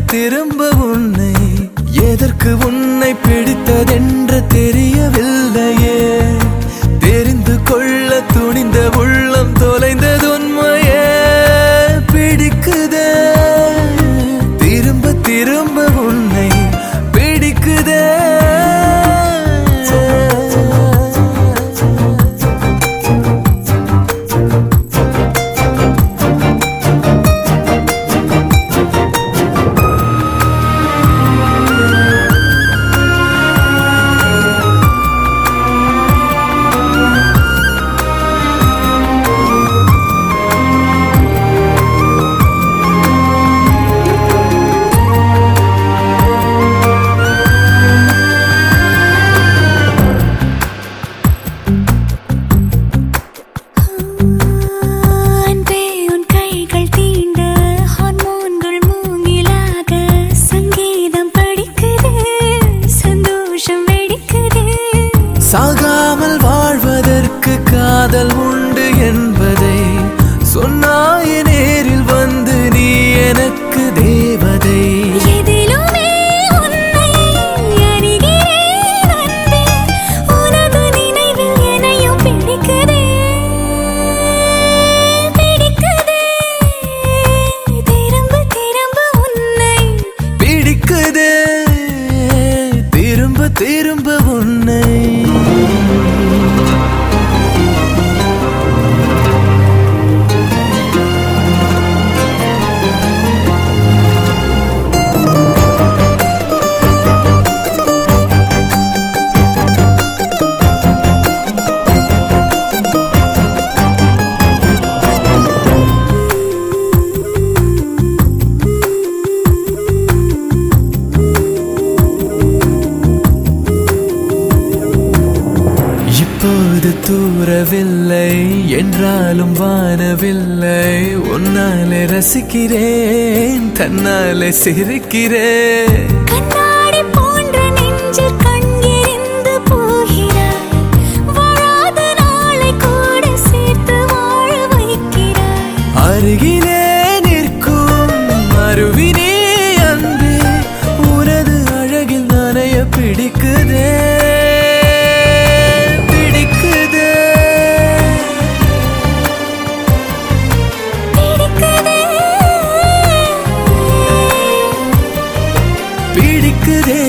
திரும்ப உன்னை எதற்கு உன்னை பிடித்ததென்று தெரியவில்லையே தெரிந்து கொள்ள துணிந்த உள்ளம் தொலைந்தது உண்மையே பிடிக்குதே திரும்ப திரும்ப உன்னை பிடிக்குதே சாகாமல் வாழ்வதற்கு காதல் உண்டு என்பதை சொன்னாய் நேரில் வந்து நீ எனக்கு தேவதை பிடிக்குதே திரும்ப திரும்ப உன்னை இப்போது தூரவில்லை என்றாலும் வானவில்லை உன்னாலே ரசிக்கிறேன் தன்னாலே சிரிக்கிறேன் கண்ணாடி போன்ற நெஞ்சில் கண்ணெறிந்து போகிறாய் வாழாத நாளை கூட சேர்த்து வாழ வைக்கிறாய் அருகிலே நிற்கும் அருவினே அன்பே உனது அழகில் நனைய பிடிக்குதே பிடிக்குதே